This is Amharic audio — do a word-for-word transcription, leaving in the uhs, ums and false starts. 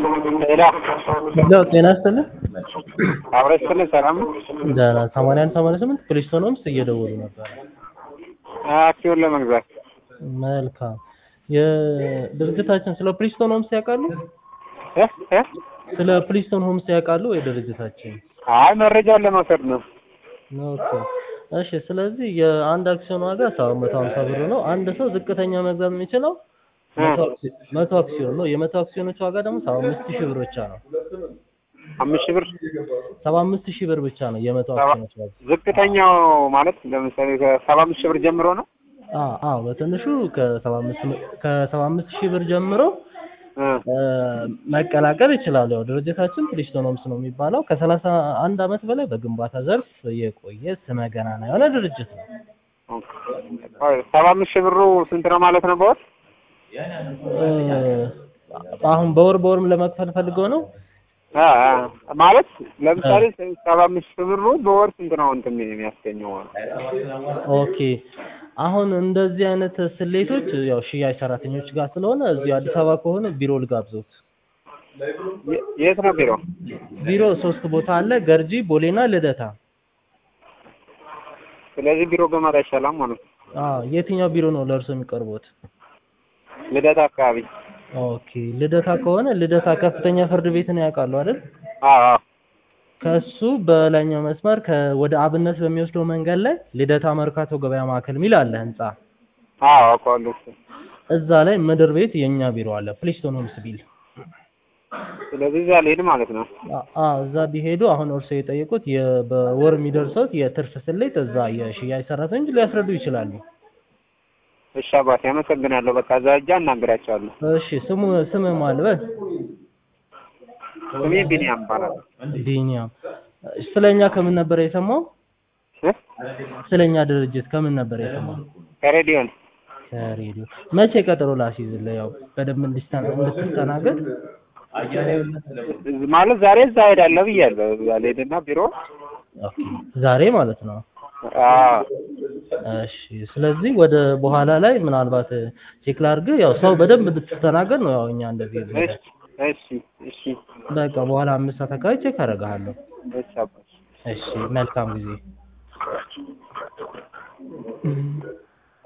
ሄሎ ሄሎ ጤና ይስጥልኝ። አብረሽ ስለ ሰላም ነው? ደህና ሰማንያ አንድ ሰማንያ ስምንት ፕሪስቶን ሆምስ እየደወሉ ነበር። አክሲዮን ለመግዛት። መልካም። የድርጅታችን ስለ ፕሪስቶን ሆምስ ያውቃሉ? እ እ ስለ ፕሪስቶን ሆምስ ያውቃሉ ወይ ድርጅታችን? አይ መረጃውን ለመውሰድ ነው። ኦኬ እሺ። ስለዚህ የአንድ አክሲዮን ዋጋ ሰባት መቶ ሃምሳ ብር ነው። አንድ ሰው ዝቅተኛ መግዛት የሚችለው መቶ አክሲዮን ነው። የመቶ አክሲዮኖች ዋጋ ደግሞ ሰባ አምስት ሺህ ብር ብቻ ነው። አምስት ሺህ ብር ሰባ አምስት ሺህ ብር ብቻ ነው የመቶ አክሲዮኖች ዋጋ። ዝቅተኛው ማለት ለምሳሌ ከሰባ አምስት ሺህ ብር ጀምሮ ነው? አዎ አዎ፣ በትንሹ ከሰባ አምስት ከሰባ አምስት ሺህ ብር ጀምሮ መቀላቀል ይችላል። ያው ድርጅታችን ፕሪስቶን ሆምስ ነው የሚባለው። ከሰላሳ አንድ አመት በላይ በግንባታ ዘርፍ የቆየ ስመ ገናና የሆነ ድርጅት ነው። ሰባ አምስት ሺህ ብሩ ስንት ነው ማለት ነው በወር? አሁን በወር በወርም ለመክፈል ፈልገው ነው? አ ማለት ለምሳሌ ሰባ አምስት ሺህ ብሩ በወር ስንት ነው እንትን የሚያስገኘው? ኦኬ አሁን እንደዚህ አይነት ስሌቶች ያው ሽያጭ ሰራተኞች ጋር ስለሆነ እዚህ አዲስ አበባ ከሆነ ቢሮ ልጋብዞት። የት ነው ቢሮ? ቢሮ ሶስት ቦታ አለ፣ ገርጂ፣ ቦሌና ልደታ። ስለዚህ ቢሮ በመጣ ይሻላል ማለት ነው። አዎ የትኛው ቢሮ ነው ለእርሶ የሚቀርቡት? ልደታ አካባቢ። ኦኬ ልደታ ከሆነ ልደታ ከፍተኛ ፍርድ ቤት ነው ያውቃሉ አይደል? አዎ ከሱ በላይኛው መስመር ወደ አብነት በሚወስደው መንገድ ላይ ልደታ መርካቶ ገበያ ማዕከል ሚል አለ ህንጻ። አዎ አውቀዋለሁ። እዛ ላይ ምድር ቤት የኛ ቢሮ አለ፣ ፕሪስቶን ሆምስ ቢል። ስለዚህ እዛ ልሄድ ማለት ነው። አዎ እዛ ቢሄዱ አሁን እርሶ የጠየቁት በወር የሚደርሰው የትርፍ ስሌት እዛ የሽያጭ ሰራተኞች ሊያስረዱ ይችላሉ። እሺ አባቴ አመሰግናለሁ። በቃ እዛ እጃ እናገራቸዋለሁ። እሺ ስሙ ስም ማልበል? ስሜ ቢኒያም ይባላል። ቢኒያም። ስለኛ ከምን ነበር የሰማው? ስለኛ ድርጅት ከምን ነበር የሰማው? ከሬዲዮ። ከሬዲዮ። መቼ ቀጠሮ ላስይዝልህ? ያው በደንብ እንድትስተናገድ ማለት ዛሬ እዛ ሄዳለሁ ብያለሁ። እዛ ልሄድና ቢሮ። ኦኬ ዛሬ ማለት ነው? አዎ እሺ። ስለዚህ ወደ በኋላ ላይ ምናልባት ቼክ ላድርግ። ያው ሰው በደንብ እንድትስተናገድ ነው ያው እኛ እንደዚህ ነው። እሺ እሺ በቃ በኋላ አምስት ሰዓት አካባቢ ቼክ አደርግሃለሁ። እሺ አባቴ። እሺ መልካም ጊዜ።